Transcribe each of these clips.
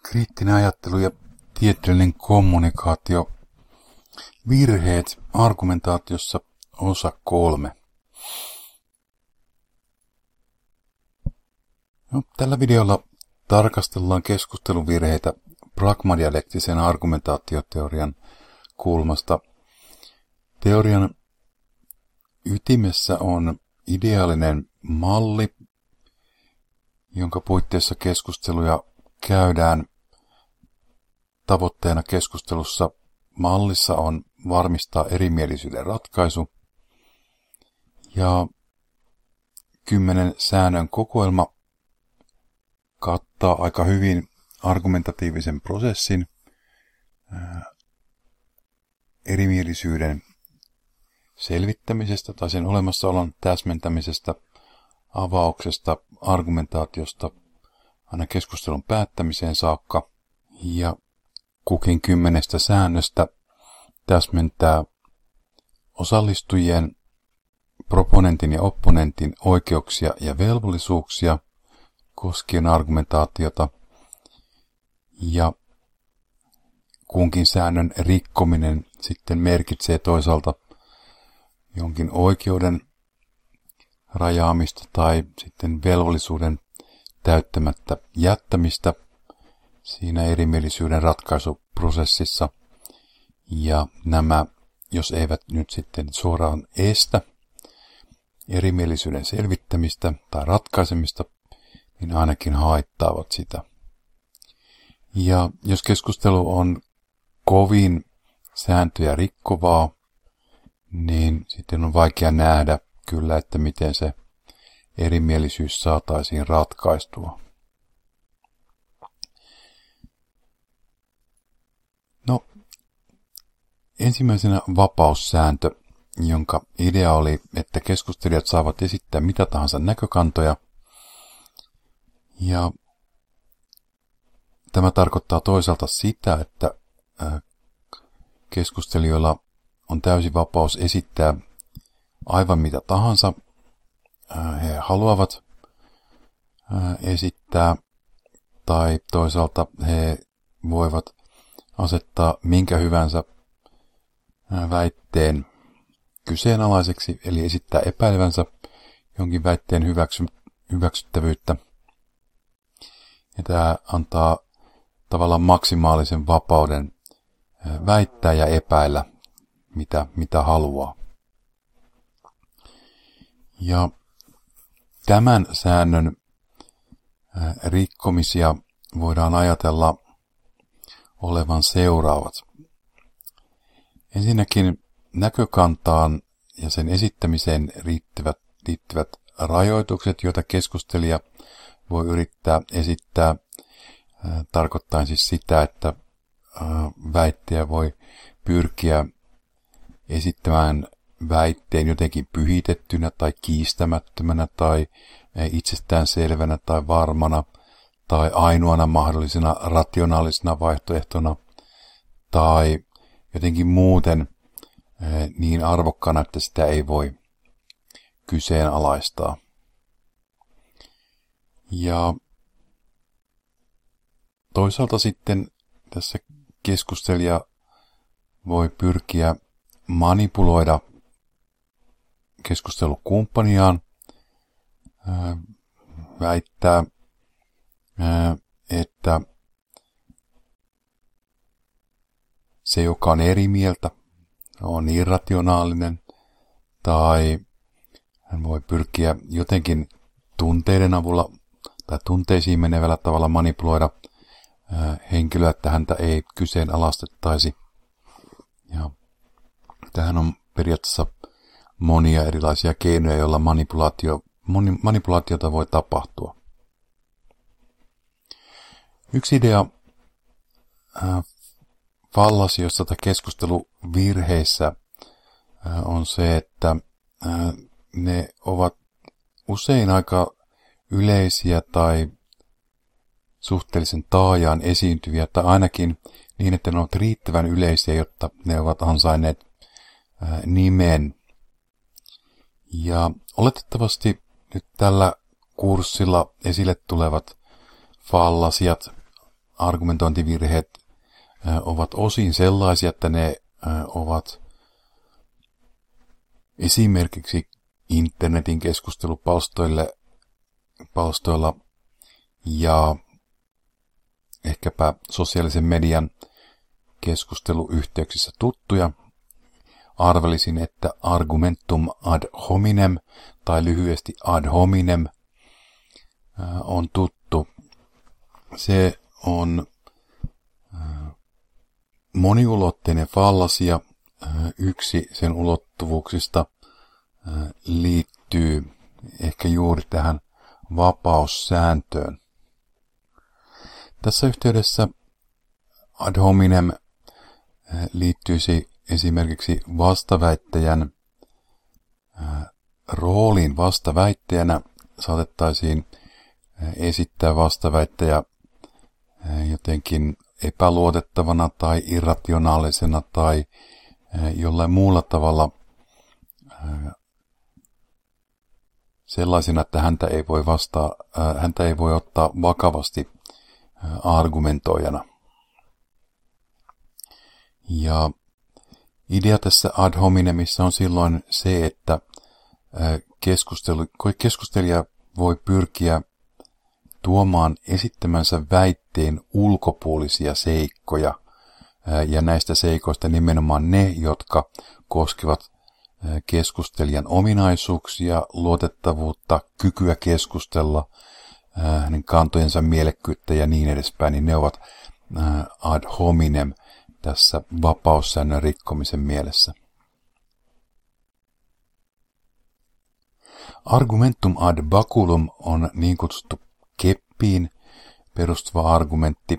Kriittinen ajattelu ja tieteellinen kommunikaatio. Virheet argumentaatiossa osa 3. Tällä videolla tarkastellaan keskusteluvirheitä pragmadialektisen argumentaatioteorian kulmasta. Teorian ytimessä on ideaalinen malli, jonka puitteissa keskusteluja käydään. Tavoitteena keskustelussa mallissa on varmistaa erimielisyyden ratkaisu ja 10 säännön kokoelma kattaa aika hyvin argumentatiivisen prosessin, erimielisyyden selvittämisestä tai sen olemassaolon täsmentämisestä, avauksesta, argumentaatiosta aina keskustelun päättämiseen saakka, ja kukin 10 säännöstä täsmentää osallistujien, proponentin ja opponentin oikeuksia ja velvollisuuksia koskien argumentaatiota, ja kunkin säännön rikkominen sitten merkitsee toisaalta jonkin oikeuden rajaamista tai sitten velvollisuuden täyttämättä jättämistä siinä erimielisyyden ratkaisuprosessissa. Ja nämä, jos eivät nyt sitten suoraan estä erimielisyyden selvittämistä tai ratkaisemista, niin ainakin haittaavat sitä. Ja jos keskustelu on kovin sääntöjä rikkovaa, niin sitten on vaikea nähdä kyllä, että miten se erimielisyys saataisiin ratkaistua. No, ensimmäisenä vapaussääntö, jonka idea oli, että keskustelijat saavat esittää mitä tahansa näkökantoja. Ja tämä tarkoittaa toisaalta sitä, että keskustelijoilla on täysi vapaus esittää aivan mitä tahansa he haluavat esittää, tai toisaalta he voivat asettaa minkä hyvänsä väitteen kyseenalaiseksi, eli esittää epäilevänsä jonkin väitteen hyväksyttävyyttä. Ja tämä antaa tavallaan maksimaalisen vapauden väittää ja epäillä, mitä haluaa. Ja tämän säännön rikkomisia voidaan ajatella olevan seuraavat. Ensinnäkin näkökantaan ja sen esittämiseen liittyvät rajoitukset, joita keskustelija voi yrittää esittää, tarkoittaen siis sitä, että väittäjä voi pyrkiä esittämään väitteen jotenkin pyhitettynä tai kiistämättömänä tai itsestäänselvänä tai varmana tai ainoana mahdollisena rationaalisena vaihtoehtona tai jotenkin muuten niin arvokkaana, että sitä ei voi kyseenalaistaa. Ja toisaalta sitten tässä keskustelija voi pyrkiä manipuloida keskustelukumppaniaan, väittää, että se, joka on eri mieltä, on irrationaalinen, tai hän voi pyrkiä jotenkin tunteiden avulla tai tunteisiin menevällä tavalla manipuloida henkilöä, että häntä ei kyseenalaistettaisi. Ja tähän on periaatteessa monia erilaisia keinoja, joilla manipulaatiota voi tapahtua. Yksi idea fallasioissa tai keskusteluvirheissä on se, että ne ovat usein aika yleisiä tai suhteellisen taajaan esiintyviä, tai ainakin niin, että ne ovat riittävän yleisiä, jotta ne ovat ansainneet nimen. Ja oletettavasti nyt tällä kurssilla esille tulevat fallasiat argumentointivirheet ovat osin sellaisia, että ne ovat esimerkiksi internetin keskustelupalstoilla ja ehkäpä sosiaalisen median keskusteluyhteyksissä tuttuja. Arvelisin, että argumentum ad hominem tai lyhyesti ad hominem on tuttu. Se on moniulotteinen fallasia. Yksi sen ulottuvuuksista liittyy ehkä juuri tähän vapaussääntöön. Tässä yhteydessä ad hominem liittyisi esimerkiksi vastaväittäjän rooliin. Vastaväittäjänä saatettaisiin esittää vastaväittäjä jotenkin epäluotettavana tai irrationaalisena tai jollain muulla tavalla sellaisena, että häntä ei voi ottaa vakavasti argumentoijana. Ja idea tässä ad hominemissa on silloin se, että keskustelija voi pyrkiä tuomaan esittämänsä väitteen ulkopuolisia seikkoja, ja näistä seikoista nimenomaan ne, jotka koskevat keskustelijan ominaisuuksia, luotettavuutta, kykyä keskustella, hänen kantojensa mielekkyyttä ja niin edespäin, niin ne ovat ad hominem tässä vapaussäännön rikkomisen mielessä. Argumentum ad baculum on niin kutsuttu keppiin perustuva argumentti.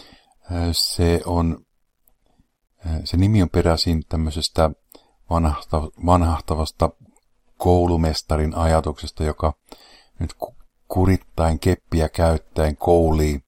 Se nimi on peräisin tämmöisestä vanhahtavasta koulumestarin ajatuksesta, joka nyt kurittaen keppiä käyttäen koulii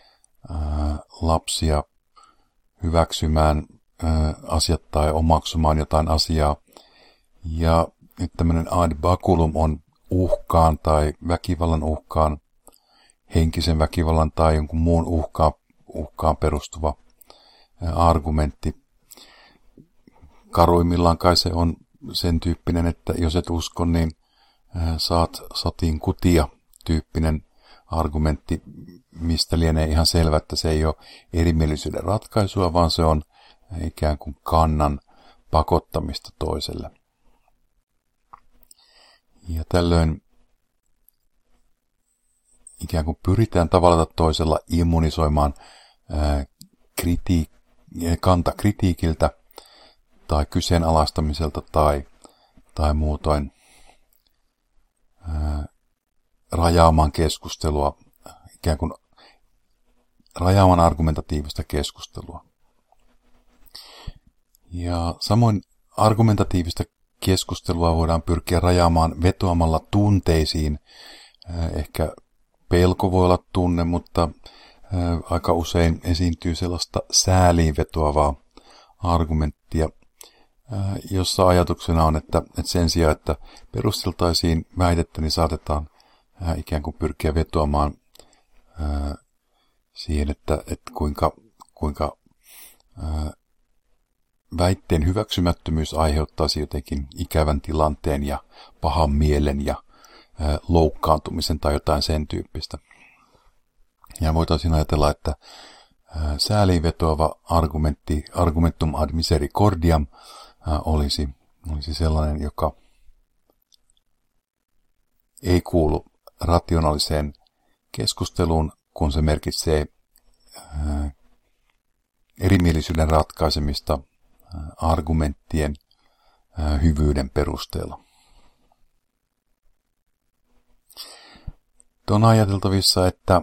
lapsia hyväksymään asiat tai omaksumaan jotain asiaa. Ja nyt tämmöinen ad baculum on uhkaan tai väkivallan uhkaan, henkisen väkivallan tai jonkun muun uhkaan perustuva argumentti. Karuimmillaan kai se on sen tyyppinen, että jos et usko, niin saat satiin kutia tyyppinen argumentti, mistä lienee ihan selvä, että se ei ole erimielisyyden ratkaisua, vaan se on ikään kuin kannan pakottamista toiselle. Ja tällöin ikään kuin pyritään tavalla tai toisella immunisoimaan kanta kritiikiltä tai kyseenalaistamiselta tai muutoin rajaamaan keskustelua, ikään kuin rajaamaan argumentatiivista keskustelua. Ja samoin argumentatiivista keskustelua voidaan pyrkiä rajaamaan vetoamalla tunteisiin. Ehkä pelko voi olla tunne, mutta aika usein esiintyy sellaista sääliin vetoavaa argumenttia, jossa ajatuksena on, että sen sijaan, että perusteltaisiin väitettä, niin saatetaan ikään kuin pyrkiä vetoamaan siihen, että kuinka väitteen hyväksymättömyys aiheuttaisi jotenkin ikävän tilanteen ja pahan mielen ja loukkaantumisen tai jotain sen tyyppistä. Ja voitaisiin ajatella, että sääliin vetoava argumentum ad misericordiam, olisi sellainen, joka ei kuulu rationaaliseen keskusteluun, kun se merkitsee erimielisyyden ratkaisemista argumenttien hyvyyden perusteella. On ajateltavissa, että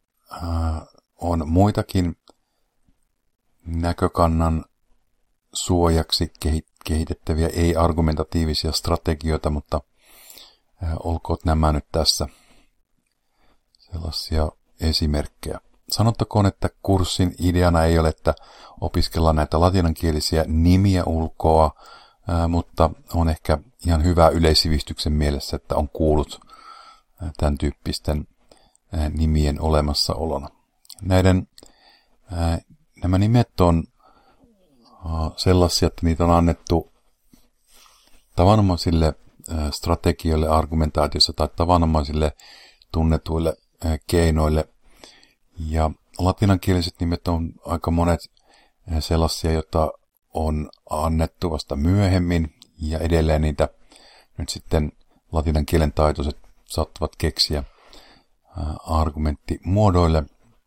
on muitakin näkökannan suojaksi kehitettäviä ei-argumentatiivisia strategioita, mutta olkoot nämä nyt tässä sellaisia esimerkkejä. Sanottakoon, että kurssin ideana ei ole, että opiskellaan näitä latinankielisiä nimiä ulkoa, mutta on ehkä ihan hyvä yleissivistyksen mielessä, että on kuullut tämän tyyppisten nimien olemassaolona. Näiden Nämä nimet on sellaisia, että niitä on annettu tavanomaisille strategioille argumentaatiossa tai tavanomaisille tunnetuille keinoille. Ja latinankieliset nimet on aika monet sellaisia, joita on annettu vasta myöhemmin, ja edelleen niitä nyt sitten latinan kielen taitoiset saattavat keksiä argumenttimuodoille.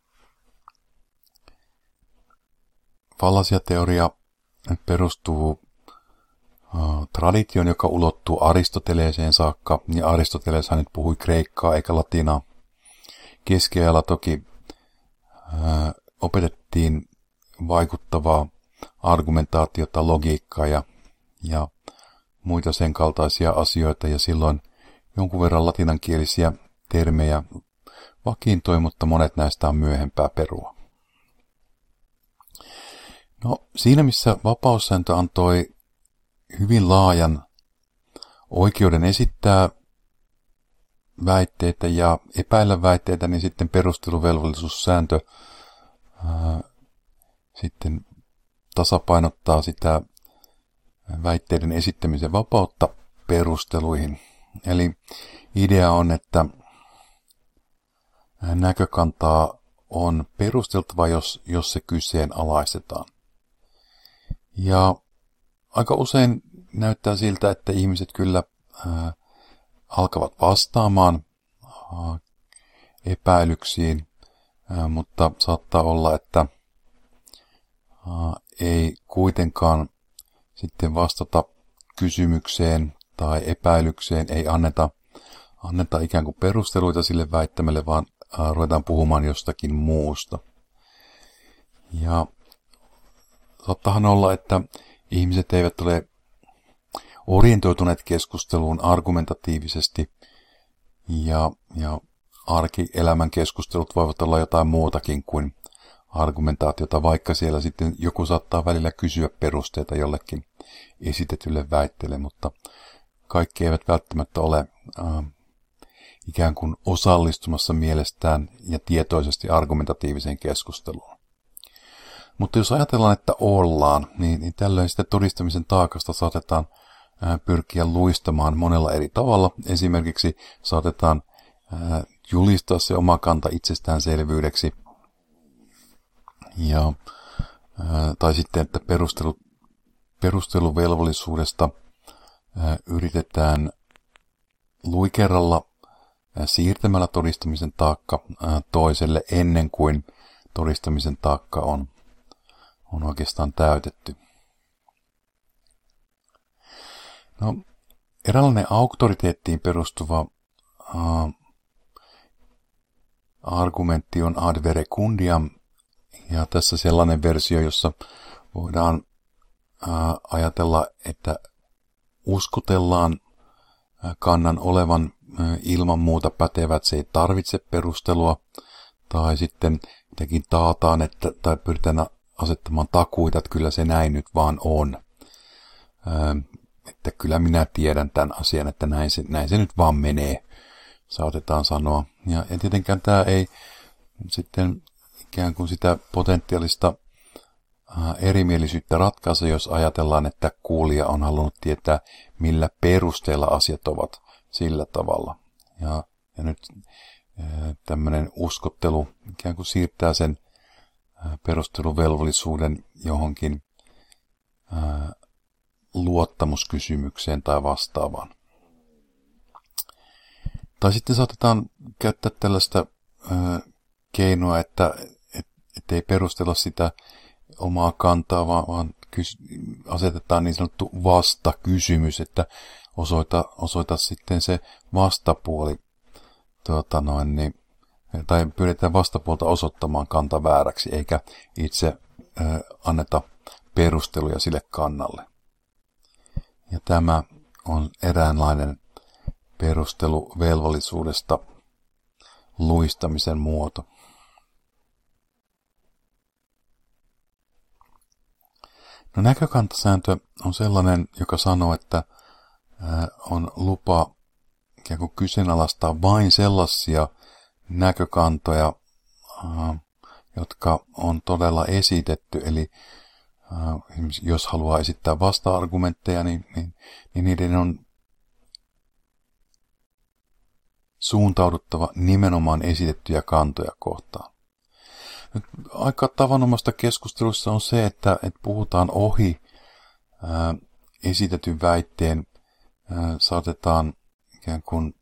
Fallasiateoria perustuu traditioon, joka ulottuu Aristoteleeseen saakka, ja Aristoteleshan nyt puhui kreikkaa eikä latinaa. Keskiajalla toki opetettiin vaikuttavaa argumentaatiota, logiikkaa ja muita sen kaltaisia asioita, ja silloin jonkun verran latinankielisiä termejä vakiintui, mutta monet näistä on myöhempää perua. No, siinä missä vapaussääntö antoi hyvin laajan oikeuden esittää väitteitä ja epäillä väitteitä, niin sitten perusteluvelvollisuussääntö sitten tasapainottaa sitä väitteiden esittämisen vapautta perusteluihin. Eli idea on, että näkökantaa on perusteltava, jos se kyseenalaistetaan. Ja aika usein näyttää siltä, että ihmiset kyllä alkavat vastaamaan epäilyksiin, mutta saattaa olla, että ei kuitenkaan sitten vastata kysymykseen tai epäilykseen, ei anneta ikään kuin perusteluita sille väittämälle, vaan ruvetaan puhumaan jostakin muusta. Ja saattahan olla, että ihmiset eivät ole orientoituneet keskusteluun argumentatiivisesti, ja arkielämän keskustelut voivat olla jotain muutakin kuin argumentaatiota, vaikka siellä sitten joku saattaa välillä kysyä perusteita jollekin esitetylle väitteelle, mutta kaikki eivät välttämättä ole ikään kuin osallistumassa mielestään ja tietoisesti argumentatiiviseen keskusteluun. Mutta jos ajatellaan, että ollaan, niin tällöin sitten todistamisen taakasta saatetaan pyrkiä luistamaan monella eri tavalla. Esimerkiksi saatetaan julistaa se oma kanta itsestäänselvyydeksi, tai sitten, että perusteluvelvollisuudesta yritetään luikerralla siirtämällä todistamisen taakka toiselle ennen kuin todistamisen taakka on oikeastaan täytetty. No, eräänlainen auktoriteettiin perustuva argumentti on ad verecundiam, ja tässä sellainen versio, jossa voidaan ajatella, että uskotellaan kannan olevan ilman muuta pätevä, että se ei tarvitse perustelua, tai sitten jotenkin taataan, tai pyritään asettamaan takuita, että kyllä se näin nyt vaan on. Että kyllä minä tiedän tämän asian, että näin se nyt vaan menee, saatetaan sanoa. Ja tietenkään tämä ei sitten ikään kuin sitä potentiaalista erimielisyyttä ratkaise, jos ajatellaan, että kuulija on halunnut tietää, millä perusteella asiat ovat sillä tavalla. Ja nyt tämmöinen uskottelu ikään kuin siirtää sen perusteluvelvollisuuden johonkin luottamuskysymykseen tai vastaavaan. Tai sitten saatetaan käyttää tällaista keinoa, että ei perustella sitä omaa kantaa, vaan asetetaan niin sanottu vastakysymys, että osoita sitten se vastapuoli, tai pyydetään vastapuolta osoittamaan kanta vääräksi, eikä itse anneta perusteluja sille kannalle. Ja tämä on eräänlainen perusteluvelvollisuudesta luistamisen muoto. No, näkökantasääntö on sellainen, joka sanoo, että on lupa ikään kuin kyseenalaistaa vain sellaisia näkökantoja, jotka on todella esitetty. Eli jos haluaa esittää vasta-argumentteja, niin niiden on suuntauduttava nimenomaan esitettyjä kantoja kohtaan. Nyt aika tavanomaista keskustelussa on se, että puhutaan ohi esitetyn väitteen, saatetaan ikään kuin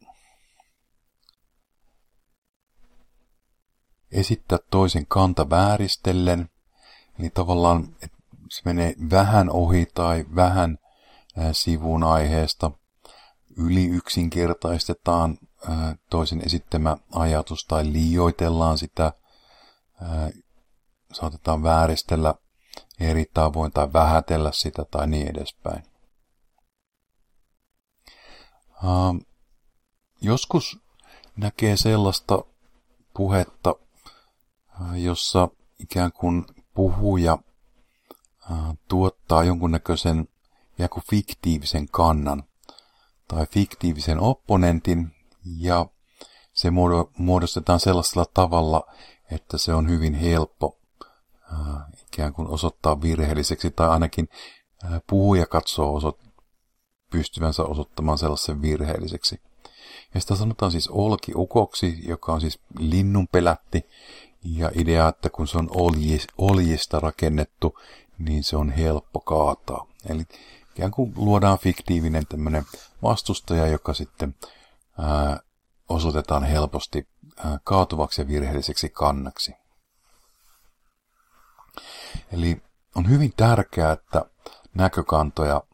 esittää toisen kanta vääristellen, eli tavallaan se menee vähän ohi tai vähän sivuun aiheesta, yli yksinkertaistetaan toisen esittämä ajatus tai liioitellaan sitä, saatetaan vääristellä eri tavoin tai vähätellä sitä tai niin edespäin. Joskus näkee sellaista puhetta, jossa ikään kuin puhuja tuottaa jonkunnäköisen ikään kuin fiktiivisen kannan tai fiktiivisen opponentin, ja se muodostetaan sellaisella tavalla, että se on hyvin helppo ikään kuin osoittaa virheelliseksi, tai ainakin puhuja katsoo pystyvänsä osoittamaan sellaisen virheelliseksi. Ja sitä sanotaan siis olkiukoksi, joka on siis linnunpelätti, ja idea, että kun se on oljista rakennettu, niin se on helppo kaataa. Eli ikään kuin luodaan fiktiivinen tämmöinen vastustaja, joka sitten osoitetaan helposti kaatuvaksi ja virheelliseksi kannaksi. Eli on hyvin tärkeää, että näkökantoja